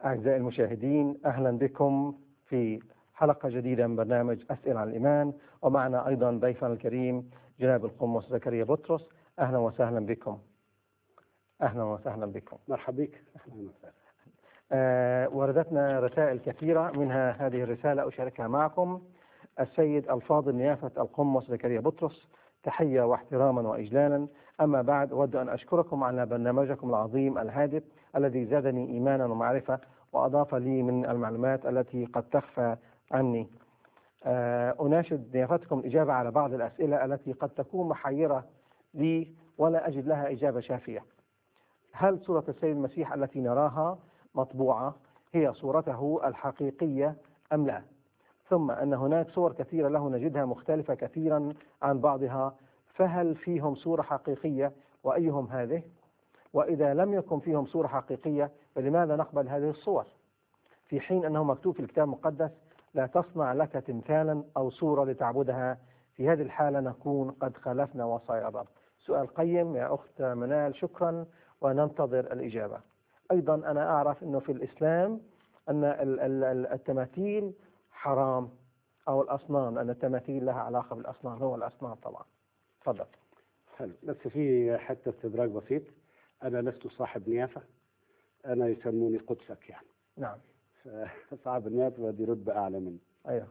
أعزائي المشاهدين، أهلا بكم في حلقة جديدة من برنامج أسئلة عن الإيمان، ومعنا أيضا ضيفنا الكريم جناب القمص زكريا بطرس. أهلا وسهلا بكم. أهلا وسهلا بكم. مرحبا بك. أهلا وسهلا. وردتنا رسائل كثيرة، منها هذه الرسالة أشاركها معكم. السيد الفاضل نيافة القمص زكريا بطرس، تحية واحتراما وإجلالا. أما بعد، أود أن أشكركم على برنامجكم العظيم الهادف الذي زادني إيمانا ومعرفة، وأضاف لي من المعلومات التي قد تخفى عني. أناشد نيافتكم الإجابة على بعض الأسئلة التي قد تكون محيرة لي ولا أجد لها إجابة شافية. هل صورة السيد المسيح التي نراها مطبوعة هي صورته الحقيقية أم لا؟ ثم أن هناك صور كثيرة له نجدها مختلفة كثيرا عن بعضها، فهل فيهم صورة حقيقية وأيهم هذه؟ وإذا لم يكن فيهم صورة حقيقية فلماذا نقبل هذه الصور، في حين أنه مكتوب في الكتاب المقدس لا تصنع لك تمثالا أو صورة لتعبدها؟ في هذه الحالة نكون قد خالفنا وصايا الرب. سؤال قيم يا أخت منال، شكرا، وننتظر الإجابة. أيضا أنا أعرف أنه في الإسلام أن التماثيل حرام، أو الأصنام، أن التماثيل لها علاقة بالأصنام، هو الأصنام طبعا. تفضل. حلو، بس في حتى استدراك بسيط. أنا لست صاحب نيافة، أنا يسموني قدسك يعني. نعم. صاحب النيافة دي رتبة أعلى مني. أيوه.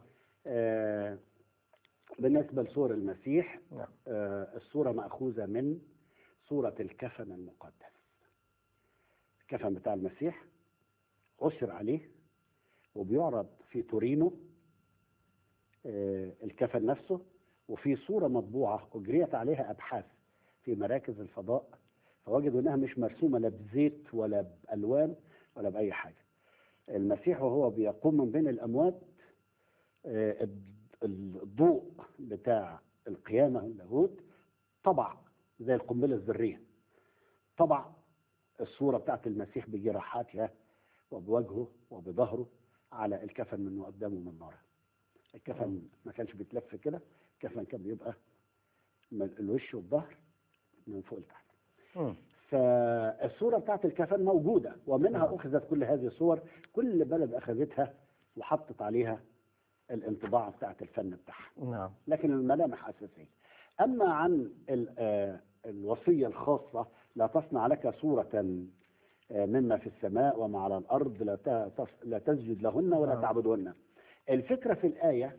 بالنسبة لصور المسيح، نعم. الصورة مأخوذة من صورة الكفن المقدس. الكفن بتاع المسيح عثر عليه وبيعرض في تورينو الكفن نفسه، وفي صورة مطبوعة أجريت عليها أبحاث في مراكز الفضاء، فوجدوا أنها مش مرسومة لا بزيت ولا بألوان ولا بأي حاجة. المسيح وهو بيقوم من بين الأموات، الضوء بتاع القيامة اللاهوت طبع زي القنبلة الذرية، طبع الصورة بتاعت المسيح بجراحاتها وبوجهه وبظهره على الكفن من قدامه من ورا. الكفن ما كانش بيتلف كده، الكفن كان بيبقى من الوش والظهر من فوق لتحت. فالصورة بتاعت الكفن موجودة، ومنها أخذت كل هذه الصور. كل بلد أخذتها وحطت عليها الانطباع بتاعت الفن بتاعها. نعم. لكن الملامح أساسية. أما عن الوصية الخاصة، لا تصنع لك صورة مما في السماء وما على الأرض، لا تسجد لهن ولا تعبدهن. الفكرة في الآية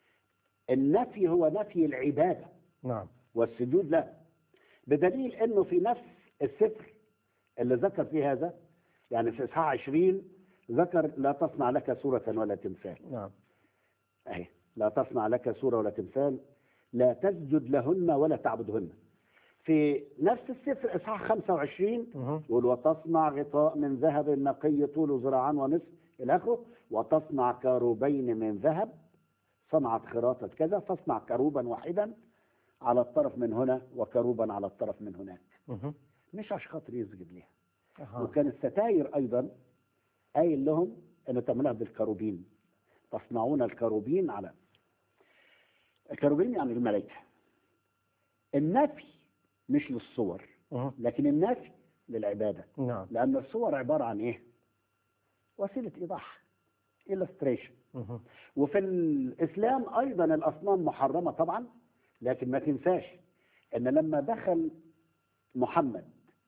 النفي هو نفي العبادة. نعم. والسجود له، بدليل أنه في نفس السفر اللي ذكر فيه هذا، يعني في إصحاح 20 ذكر لا تصنع لك صورة ولا تمثال. نعم. أهي لا تصنع لك صورة ولا تمثال، لا تسجد لهن ولا تعبدهن. في نفس السفر إصحاح 25 يقول وتصنع غطاء من ذهب نقي طوله ذراعان ونصف إلى آخره، وتصنع كروبين من ذهب، صنعت خراطة كذا، تصنع كروبا واحدا على الطرف من هنا وكروبا على الطرف من هناك. مش عشان خاطر يسجد ليها. وكان الستاير أيضا قايل لهم أنه تعملها بالكروبين، تصنعون الكروبين على الكروبين يعني الملائكة. النفي مش للصور، لكن النفي للعبادة. نعم. لأن الصور عبارة عن إيه؟ وسيلة إيضاح، illustration. وفي الإسلام أيضا الأصنام محرمة طبعا، لكن ما تنساش أن لما دخل محمد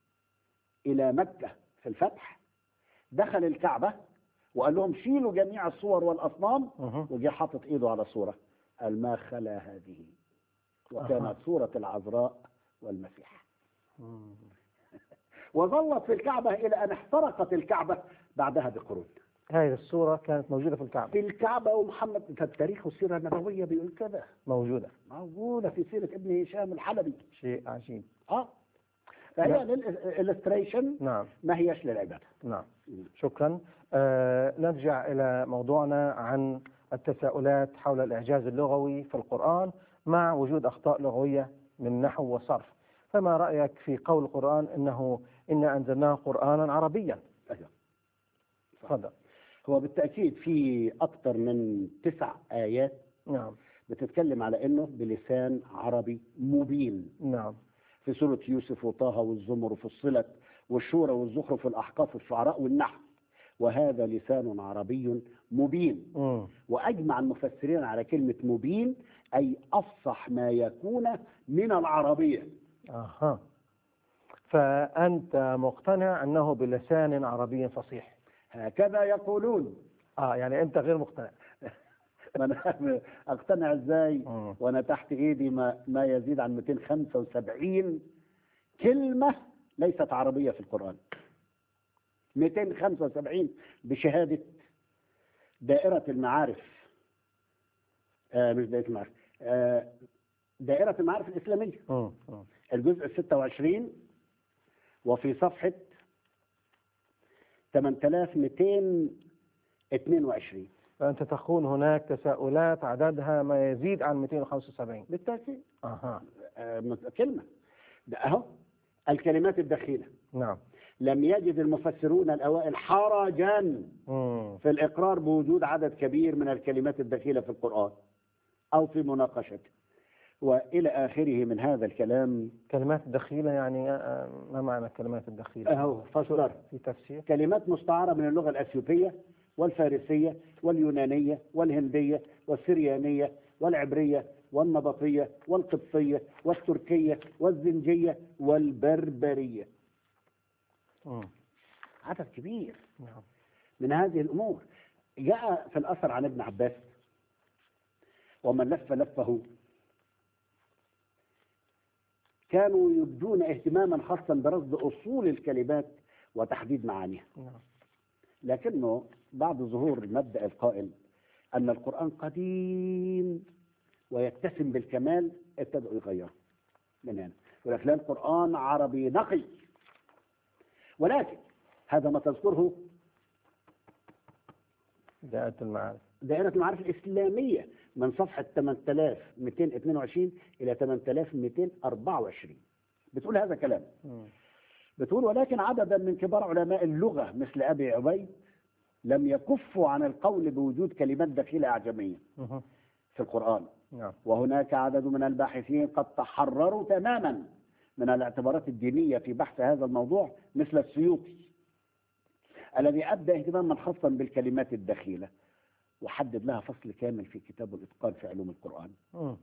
إلى مكة في الفتح، دخل الكعبة وقال لهم شيلوا جميع الصور والأصنام، وجي حاطط إيده على صورة، قال ما خلا هذه، وكانت صورة العذراء والمسيح. وظلت في الكعبة إلى أن احترقت الكعبة بعدها بقرون. هذه الصورة كانت موجودة في الكعبة. في الكعبة، ومحمد في التاريخ والسيرة النبوية بيقول كده، موجودة في سيرة ابن هشام الحلبي. شيء عجيب. فهي للإلستريشن. نعم. ما هيش للعبادة. نعم. شكرا. نرجع إلى موضوعنا عن التساؤلات حول الإعجاز اللغوي في القرآن مع وجود أخطاء لغوية من نحو وصرف. فما رأيك في قول القرآن إنا أنزلناه قرآنا عربيا؟ أيوة. تفضل. هو بالتأكيد في أكثر من 9 آيات نعم بتتكلم على إنه بلسان عربي مبين. نعم. في سورة يوسف وطه والزمر وفصلت والشورى والزخرف والأحقاف والشعراء والنحل وهذا لسان عربي مبين. وأجمع المفسرين على كلمة مبين أي أفصح ما يكون من العربية. أها. فأنت مقتنع أنه بلسان عربي فصيح؟ هكذا يقولون. يعني أنت غير مقتنع. أنا أقتنع إزاي وأنا تحت إيدي ما يزيد عن 275 كلمة ليست عربية في القرآن. 275 بشهادة دائرة المعارف، مش دائرة المعارف، دائرة المعارف الإسلامية، الجزء 26 وفي صفحة 8222. فأنت تقول هناك تساؤلات عددها ما يزيد عن 275 بالتأكيد. أها. كلمة ده أهو الكلمات الدخيلة. نعم. لم يجد المفسرون الأوائل حرجا في الإقرار بوجود عدد كبير من الكلمات الدخيلة في القرآن أو في مناقشته وإلى آخره من هذا الكلام. كلمات دخيلة يعني ما معنى كلمات الدخيلة؟ أهو فسر في تفسير. كلمات مستعارة من اللغة الأثيوبية والفارسية واليونانية والهندية والسريانية والعبرية والنبطية والقبطية والتركية والزنجية والبربرية. عدد كبير من هذه الأمور. جاء في الأثر عن ابن عباس ومن لف لفه كانوا يبدون اهتماما خاصا برصد أصول الكلمات وتحديد معانيها، لكنه بعد ظهور مبدأ القائل أن القرآن قديم ويتسم بالكمال ابتدأوا يغيروا من هنا، ولكن القرآن عربي نقي. ولكن هذا ما تذكره دائرة المعارف الإسلامية من صفحة 8222 إلى 8224 بتقول هذا كلام. بتقول ولكن عددا من كبار علماء اللغة مثل أبي عبيد لم يكفوا عن القول بوجود كلمات دخيلة أعجمية في القرآن. وهناك عدد من الباحثين قد تحرروا تماما من الاعتبارات الدينية في بحث هذا الموضوع مثل السيوطي الذي أبدى اهتماما خاصا بالكلمات الدخيلة وحدد لها فصل كامل في كتاب الإتقان في علوم القرآن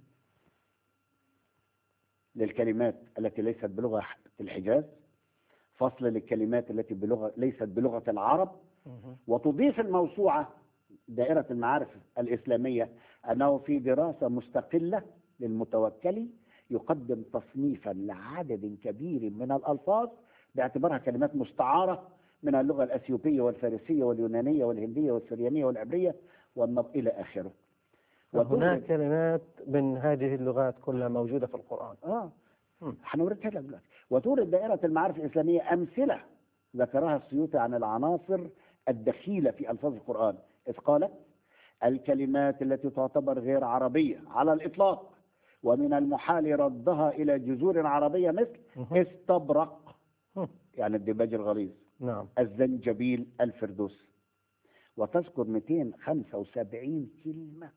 للكلمات التي ليست بلغة الحجاز، فصل للكلمات التي ليست بلغة العرب. وتضيف الموسوعة دائرة المعارف الإسلامية أنه في دراسة مستقلة للمتوكلي يقدم تصنيفا لعدد كبير من الألفاظ باعتبارها كلمات مستعارة من اللغة الأثيوبية والفارسية واليونانية والهندية والسريانية والعبرية إلى آخره. هناك كلمات من هذه اللغات كلها موجودة في القرآن. هنوريها لك دلوقتي. وتورد دائرة المعارف الإسلامية أمثلة ذكرها السيوطي عن العناصر الدخيلة في ألفاظ القرآن، إذ قالت الكلمات التي تعتبر غير عربية على الإطلاق ومن المحال ردها إلى جذور عربية مثل استبرق يعني الديباج الغليظ، الزنجبيل، الفردوس. وتذكر 275 كلمة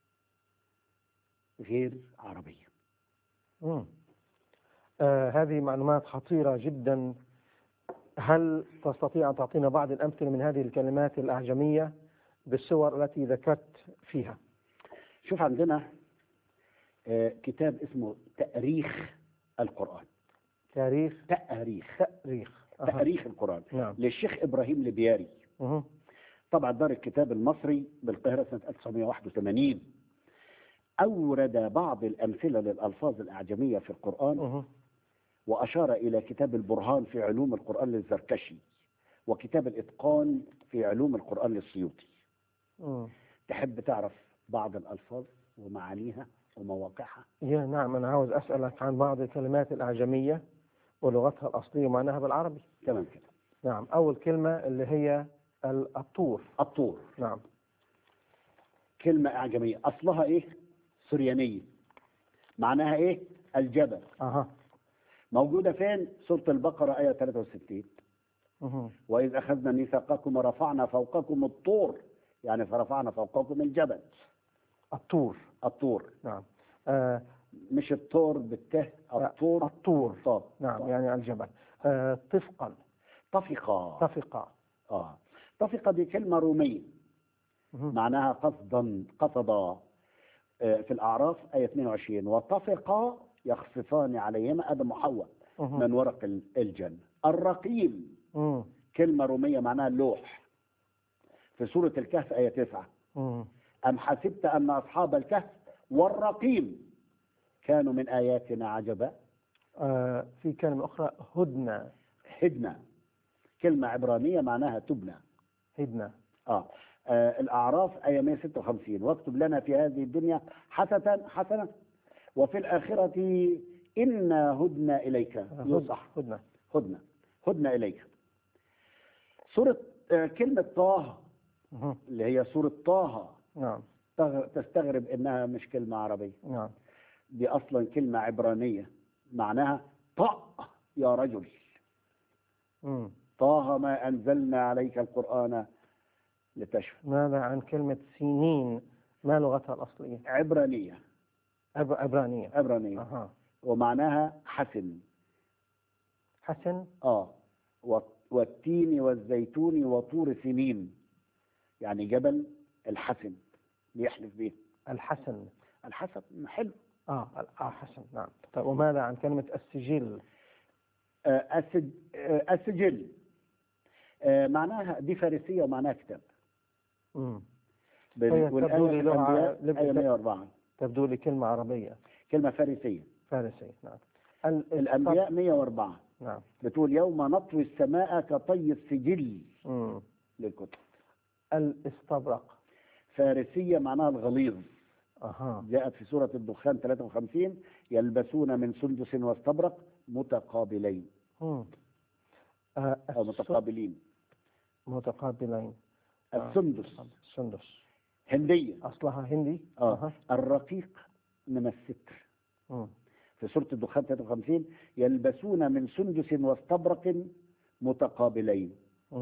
غير عربية. هذه معلومات خطيرة جدا. هل تستطيع أن تعطينا بعض الأمثلة من هذه الكلمات الأعجمية بالصور التي ذكرت فيها؟ شوف عندنا كتاب اسمه تأريخ القرآن. تأريخ القرآن. للشيخ إبراهيم البياري. طبعا دار الكتاب المصري بالقاهرة سنة 1981. أورد بعض الأمثلة للألفاظ الأعجمية في القرآن وأشار إلى كتاب البرهان في علوم القرآن للزركشي وكتاب الإتقان في علوم القرآن للسيوطي. تحب تعرف بعض الألفاظ ومعانيها ومواقعها؟ نعم، أنا عاوز أسألك عن بعض الكلمات الأعجمية ولغتها الأصلية ومعناها بالعربي. تمام كده. نعم. أول كلمة اللي هي الطور. نعم. كلمة أعجمية أصلها إيه؟ سريانية. معناها إيه؟ الجبل. موجودة فين؟ سورة البقرة آية 63. وإذ أخذنا ميثاقكم ورفعنا فوقكم الطور، يعني فرفعنا فوقكم الجبل. الطور. نعم. مش الطور بالته، الطور. نعم. يعني الجبل. طفقا. طفقا. اتفق دي كلمة رومية مهم. معناها قصدا قصدا. في الأعراف آية 22 واتفقا يخصفان عليهما آدم وحواء مهم. من ورق الجنة. الرقيم مم. كلمة رومية معناها اللوح. في سورة الكهف آية 9 مم. أم حسبت أن أصحاب الكهف والرقيم كانوا من آياتنا عجبا. في كلمة أخرى هدنة. هدنة كلمة عبرانية معناها تبنى. هدنة. الأعراف آية 156 واكتب لنا في هذه الدنيا حسنة وفي الآخرة إنا هدنا إليك. يصح هدنة. هدنا إليك. سورة كلمة طه مهم. اللي هي سورة طه نعم. تستغرب إنها مش كلمة عربية. نعم. دي أصلا كلمة عبرانية معناها طأ يا رجل. مم. طه ما أنزلنا عليك القرآن لتشفى. ماذا عن كلمة سنين؟ ما لغتها الأصلية؟ عبرانية. عبرانية. عبرانية ومعناها حسن. حسن. والتين والزيتون وطور سنين يعني جبل الحسن بيحلف به. الحسن. الحسن حلو. حسن. نعم. طيب وماذا عن كلمة السجل؟ السجل معناها دي فارسية ومعناها كتاب. والآية في الأنبياء آية 104 تبدو لي كلمة عربية. كلمة فارسية. نعم. الأنبياء 104 نعم. بتقول يوم نطوي السماء كطي السجل للكتب. الاستبرق فارسية معناها الغليظ. جاءت في سورة الدخان 53 يلبسون من سندس واستبرق متقابلين. أو متقابلين. السندس هندية أصلها هندي. الرقيق من الستر. في سورة الدخان 53 يلبسون من سندس واستبرق متقابلين.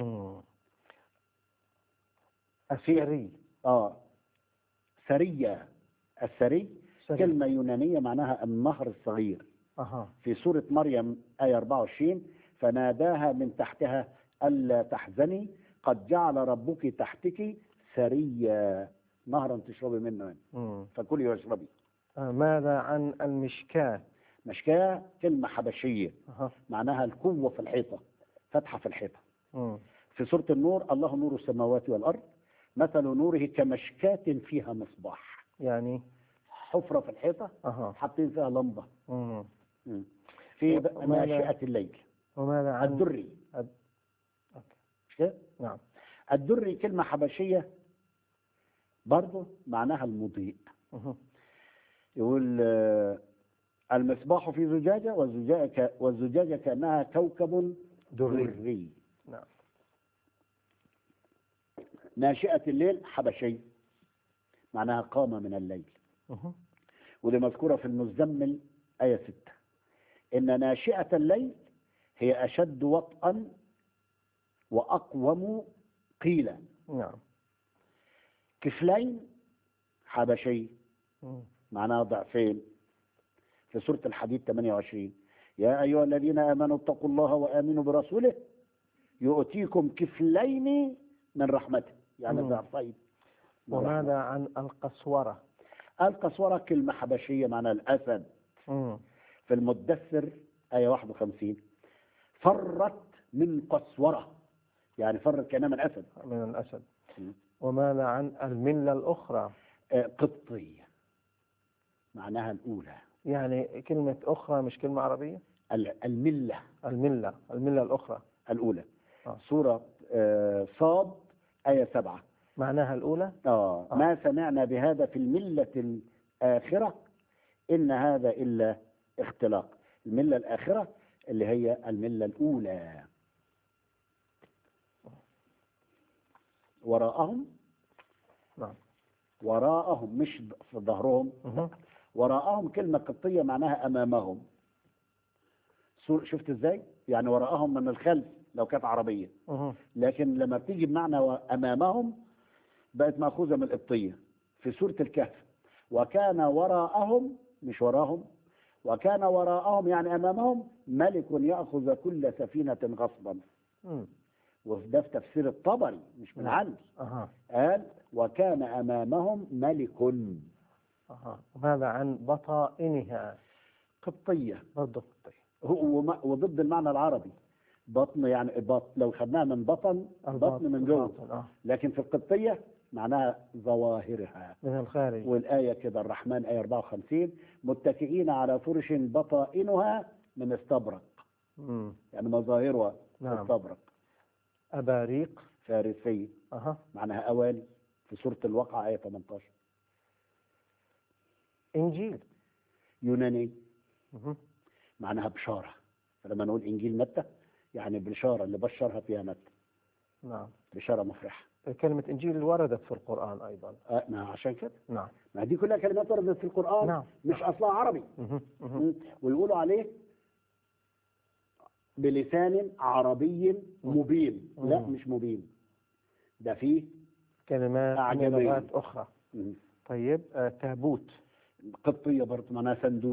السري. سرية. السري كلمة يونانية معناها النهر الصغير. في سورة مريم آية 24 فناداها من تحتها ألا تحزني قد جعل ربك تحتك سريا نهرا تشربي منه فكلي واشربي. ماذا عن المشكاة؟ مشكاة كلمة حبشية معناها القوة في الحيطة، فتحة في الحيطة. في سورة النور الله نور السماوات والأرض مثل نوره كمشكاة فيها مصباح. يعني حفرة في الحيطة حاطين فيها لمبة. في ناشئة الليل. وماذا عن الدري؟ نعم. الدري كلمة حبشية برضه معناها المضيء. يقول المصباح في زجاجة والزجاجة كأنها كوكب دري. نعم. ناشئة الليل حبشي معناها قام من الليل. ودي مذكورة في المزمل آية 6 إن ناشئة الليل هي أشد وطئا وأقوم قيلا. نعم. كفلين حبشي معناها ضعفين. في سورة الحديد 28 يا أيها الذين آمنوا اتقوا الله وآمنوا برسوله يؤتيكم كفلين من رحمته يعني ضعفين. وماذا عن القسورة؟ القسورة كلمة حبشية معناها الأسد. في المدثر آية 51 فرت من قسورة يعني فرت كأنها من الأسد. وماذا عن الملة الأخرى؟ قبطية معناها الأولى. يعني كلمة أخرى مش كلمة عربية؟ الملة الأخرى الأولى. سورة صاد آية 7 معناها الأولى. ما سمعنا بهذا في الملة الآخرة إن هذا إلا اختلاق. الملة الآخرة اللي هي الملة الأولى. وراءهم. نعم. وراءهم مش في ظهرهم. وراءهم كلمة قبطية معناها أمامهم. شفت إزاي؟ يعني وراءهم من الخلف لو كانت عربية. لكن لما بتيجي بمعنى أمامهم بقت مأخوذة من القبطية. في سورة الكهف وكان وراءهم مش وراهم وكان وراءهم يعني أمامهم ملك يأخذ كل سفينة غصبا. وده في تفسير الطبري مش من عندي. أها. قال وكان أمامهم ملك. أها. وماذا عن بطائنها؟ قبطية برضه قبطية. وضد المعنى العربي. بطن يعني لو خدناها من بطن من جوه. الباطن. لكن في القبطية معناها ظواهرها. من الخارج. والآية كده الرحمن آية 54 متكئين على فرش بطائنها من استبرق. يعني مظاهرها نعم. استبرق. أباريق. فارسية. معناها أواني في سورة الواقعة آية 18. إنجيل. يوناني. معناها بشارة. فلما نقول إنجيل متى يعني بشارة اللي بشرها فيها متى. نعم. بشارة مفرحة. كلمة إنجيل وردت في القرآن أيضا. ما عشان كده. نعم. ما دي كلها كلمات وردت في القرآن. نعم. مش أصلها عربي. ويقولوا عليه بلسان عربي مبين. لا مش مبين، ده فيه كلمات من لغات أخرى. طيب. تابوت. قبطية برضه معناها صندوق.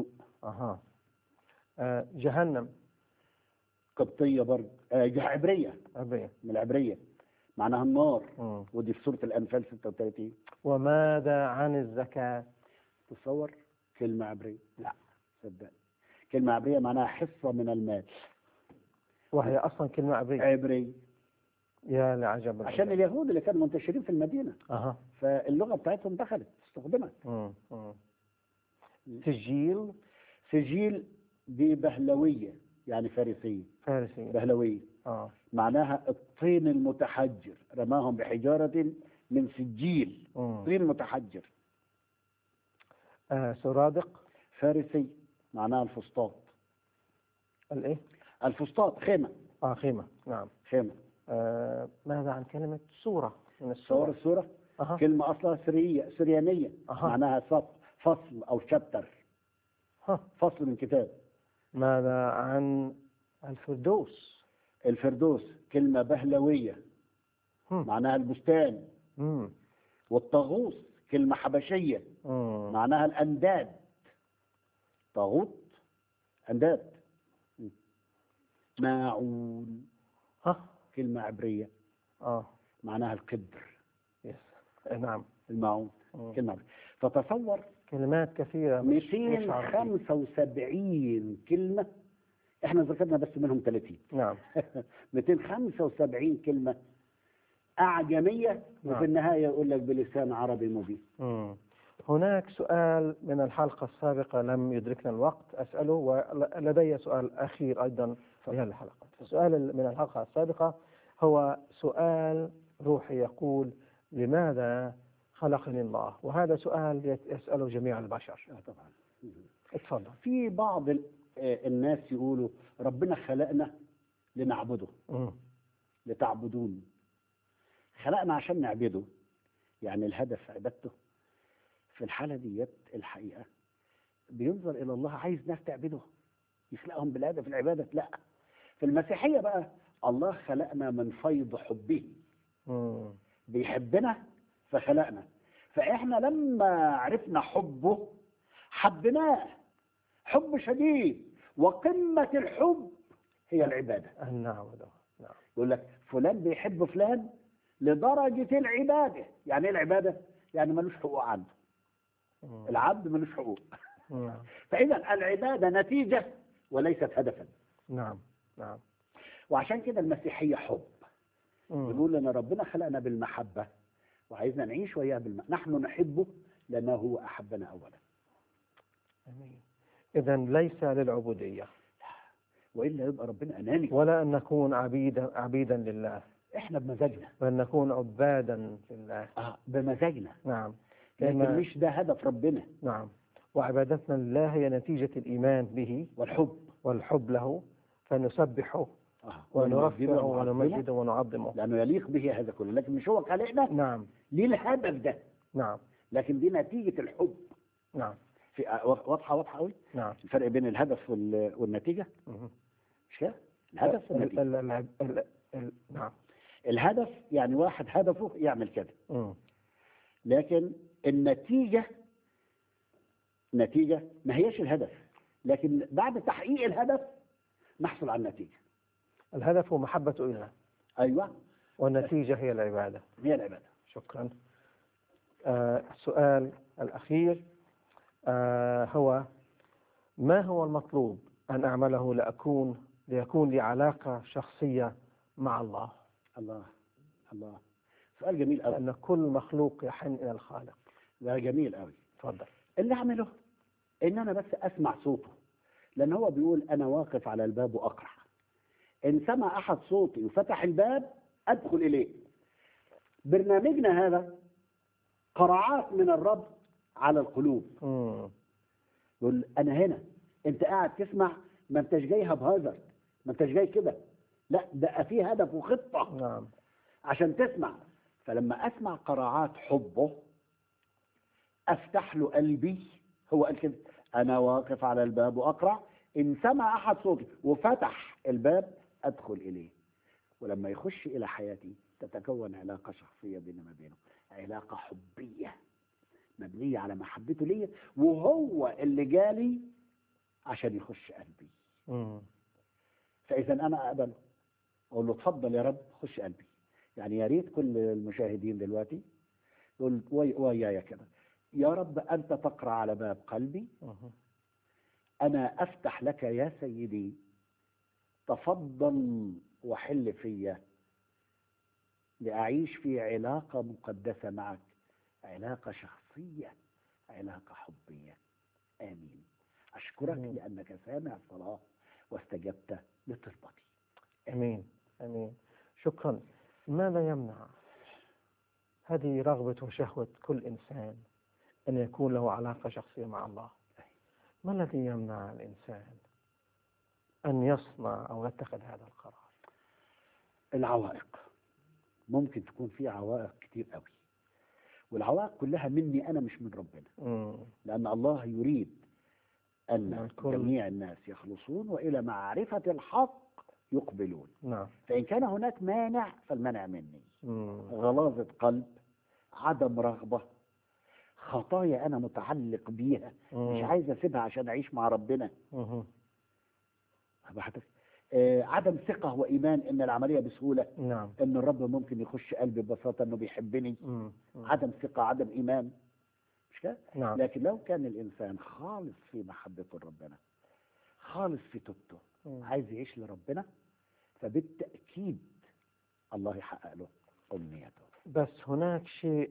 جهنم. قبطية برضه. عبرية. من العبرية معناها النار. ودي في سورة الأنفال 36. وماذا عن الزكاة؟ تصور كلمة عبرية. لا صدق، كلمة عبرية معناها حصة من المال، وهي أصلا كلمة عبرية. يا لعجب. عشان اليهود اللي كانوا منتشرين في المدينة فاللغة بتاعتهم دخلت استخدمت. سجيل. سجيل دي بهلوية يعني فارسية. بهلوية. معناها الطين المتحجر، رماهم بحجارة من سجيل. طين متحجر. سرادق. فارسي معناها الفسطاط. الايه؟ الفسطاط خيمة. خيمة. نعم. خيمة. ماذا عن كلمة سورة؟ من السورة. كلمة أصلها سريانية. معناها فصل أو شابتر. فصل من كتاب. ماذا عن الفردوس؟ الفردوس كلمة بهلوية. معناها البستان. والطاغوس كلمة حبشية. معناها الأنداد. طاغوت أنداد. ماعون. كلمة عبرية. معناها القدر. نعم. الماعون. كلمة عبرية. فتصور كلمات كثيرة. 275 كلمة احنا ذكرنا بس منهم 30. نعم. 275 كلمة أعجمية. وفي النهاية يقول لك بلسان عربي مبين. هناك سؤال من الحلقة السابقة لم يدركنا الوقت أسأله، ولدي سؤال أخير أيضا في هذه الحلقة. السؤال من الحلقة السابقة هو سؤال روحي يقول: لماذا خلقني الله؟ وهذا سؤال يسأله جميع البشر. طبعا. اتفضل. في بعض الناس يقولوا ربنا خلقنا لنعبده. لتعبدون. خلقنا عشان نعبده، يعني الهدف عبادته. في الحالة ديت الحقيقة بينظر إلى الله عايز ناس تعبده، يخلقهم بالهدف العبادة. لا، في المسيحية بقى الله خلقنا من فيض حبه. بيحبنا فخلقنا. فإحنا لما عرفنا حبه حبناه حب شديد، وقمة الحب هي العبادة. نعم. يقول لك فلان بيحب فلان لدرجة العبادة. يعني ايه العبادة؟ يعني ملوش حقوق عنده. العبد ملوش حقوق. فإذا العبادة نتيجة وليست هدفا. نعم. وعشان كده المسيحية حب. يقول لنا ربنا خلقنا بالمحبة وعايزنا نعيش وياه نحن نحبه لأنه هو أحبنا أولا. إذا ليس للعبودية، وإلا يبقى ربنا أناني. ولا أن نكون عبيدا لله. إحنا بمزاجنا. بل نكون عبادا لله. بمزاجنا. نعم. لكن مش ده هدف ربنا. نعم. وعبادتنا لله هي نتيجة الإيمان به والحب له، فنسبحه ونرفعه ونمجده ونعظمه لأنه يليق به هذا كله. لكن مش هو خلقنا. نعم. للهدف ده. نعم. لكن دي نتيجة الحب. نعم. واضحة قوي. نعم. الفرق بين الهدف والنتيجة. مش كده؟ الهدف والنتيجة. نعم. الهدف يعني واحد هدفه يعمل كده. لكن النتيجة ما هيش الهدف، لكن بعد تحقيق الهدف نحصل على النتيجة. الهدف هو محبته إلنا. أيوة، والنتيجة هي العبادة. هي العبادة. شكرا. السؤال الأخير هو: ما هو المطلوب أن أعمله ليكون لي علاقة شخصية مع الله؟ الله، الله، سؤال جميل أوي. لأن كل مخلوق يحن إلى الخالق. ده جميل أوي. تفضل. اللي أعمله إن أنا بس أسمع صوته، لأن هو بيقول أنا واقف على الباب وأقرع. إن سمع أحد صوتي وفتح الباب أدخل إليه. برنامجنا هذا قرعات من الرب على القلوب. يقول أنا هنا، أنت قاعد تسمع، ما أنتش جايها بهزر، ما أنتش جاي كده، لا ده فيه هدف وخطة. نعم. عشان تسمع. فلما أسمع قرعات حبه أفتح له قلبي. هو قال كده أنا واقف على الباب وأقرع، إن سمع أحد صوتي وفتح الباب أدخل إليه. ولما يخش إلى حياتي تتكون علاقة شخصية بيني وما بينه، علاقة حبية مبنية على محبته ليا، وهو اللي جالي عشان يخش قلبي. فإذا أنا أقبله، أقول له اتفضل يا رب خش قلبي. يعني يا ريت كل المشاهدين دلوقتي يقول ويايا كده: يا رب أنت تقرأ على باب قلبي، أنا أفتح لك يا سيدي، تفضل وحل فيا لأعيش في علاقة مقدسة معك، علاقة شخصية، علاقة حبية. آمين. أشكرك لأنك سامع الصلاة واستجبت لطلبتي. آمين. آمين. شكرا. ماذا يمنع؟ هذه رغبة وشهوة كل إنسان أن يكون له علاقة شخصية مع الله. ما الذي يمنع الإنسان أن يصنع أو يتخذ هذا القرار؟ العوائق. ممكن تكون في عوائق كتير قوي، والعوائق كلها مني أنا مش من ربنا. لأن الله يريد أن جميع الناس يخلصون وإلى معرفة الحق يقبلون. نعم. فإن كان هناك مانع فالمنع مني. غلاظة قلب، عدم رغبة، خطايا أنا متعلق بيها مش عايز أسيبها عشان أعيش مع ربنا. عدم ثقة وإيمان إن العملية بسهولة. نعم. إن الرب ممكن يخش قلبي ببساطة إنه بيحبني. عدم ثقة، عدم إيمان، مش كده؟ نعم. لكن لو كان الإنسان خالص في محبته لربنا، خالص في توبته، عايز يعيش لربنا، فبالتأكيد الله يحقق له أمنيته. بس هناك شيء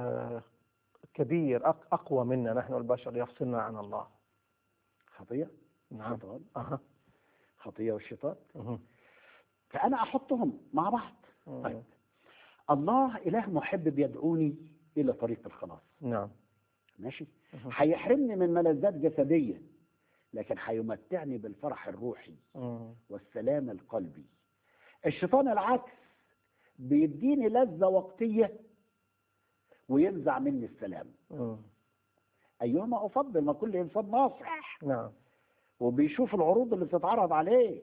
كبير أقوى منا نحن البشر يفصلنا عن الله. خطية. نعم. الشيطان. خطية والشيطان. فأنا أحطهم مع بعض. طيب، الله إله محب بيدعوني إلى طريق الخلاص. نعم. ماشي. هيحرمني من ملذات جسدية، لكن هيمتعني بالفرح الروحي والسلام القلبي. الشيطان العكس، بيديني لذة وقتية وينزع مني السلام. أيهما أفضل؟ ما كل إنسان ناصح. نعم. وبيشوف العروض اللي بتتعرض عليه،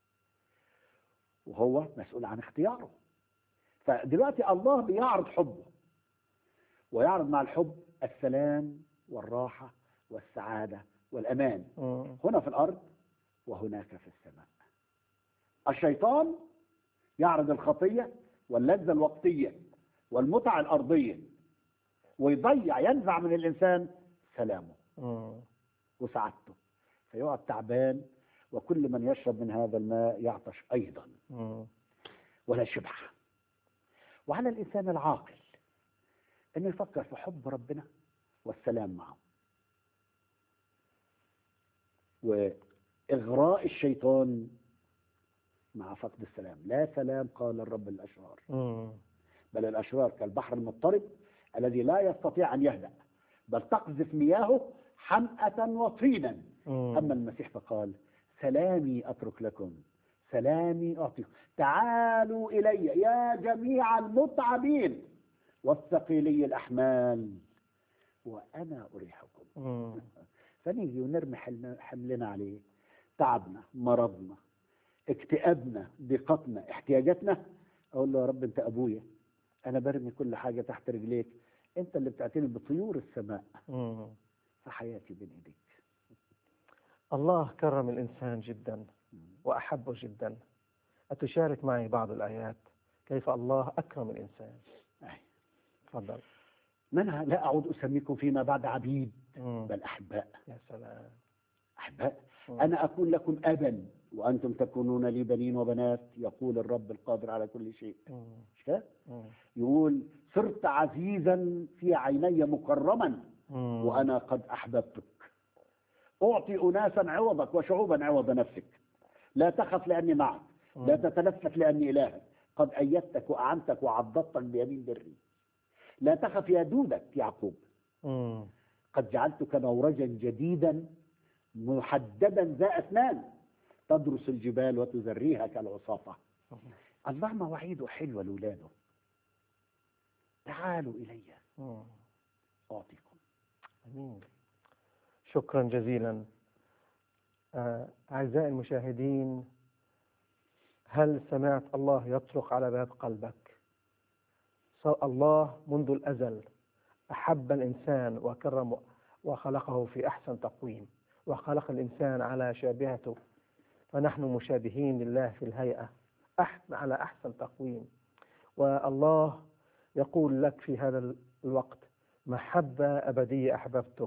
وهو مسؤول عن اختياره. فدلوقتي الله بيعرض حبه، ويعرض مع الحب السلام والراحة والسعادة والأمان هنا في الأرض وهناك في السماء. الشيطان يعرض الخطية واللذة الوقتية والمتعة الأرضية، ويضيع، ينزع من الإنسان سلامه وسعادته، فيقعد تعبان، وكل من يشرب من هذا الماء يعطش أيضا ولا شبع. وعلى الإنسان العاقل أن يفكر في حب ربنا والسلام معه، وإغراء الشيطان مع فقد السلام. لا سلام قال الرب الأشرار، بل الأشرار كالبحر المضطرب الذي لا يستطيع أن يهدأ، بل تقذف مياهه حمأة وطينا. أما المسيح فقال سلامي أترك لكم، سلامي أعطيكم، تعالوا إلي يا جميع المتعبين والثقيلي الأحمال وأنا أريحكم. فنيجي ونرمي حملنا عليه، تعبنا، مرضنا، اكتئابنا، ضيقتنا، احتياجاتنا، أقول له يا رب أنت أبويا، أنا برمي كل حاجة تحت رجليك، أنت اللي بتعتني بطيور السماء، فحياتي بين إيديك. الله كرم الإنسان جدا وأحبه جدا. أتشارك معي بعض الآيات كيف الله أكرم الإنسان. أي. تفضل. منها لا أعود أسميكم فيما بعد عبيد بل أحباء. يا سلام. أحباء. أنا أكون لكم أبا وأنتم تكونون لي بنين وبنات، يقول الرب القادر على كل شيء. مش كده؟ يقول صرت عزيزا في عيني مكرما وأنا قد أحببتك. أعطي أناسا عوضك وشعوبا عوض نفسك. لا تخف لأني معك، لا تتلفت لأني إلهك، قد أيدتك وأعنتك وعضدتك بيمين بري. لا تخف يا دودك يعقوب، قد جعلتك نورجا جديدا محددا ذا أسنان، تدرس الجبال وتزريها كالعصافة. الله مواعيده حلوة لولاده. تعالوا إلي أعطيكم. أمين. شكرا جزيلا. أعزائي المشاهدين، هل سمعت الله يطرق على باب قلبك؟ الله منذ الأزل أحب الإنسان وكرم وخلقه في أحسن تقويم، وخلق الإنسان على شابهته، فنحن مشابهين لله في الهيئة على أحسن تقويم. والله يقول لك في هذا الوقت محبة أبدية أحببتك.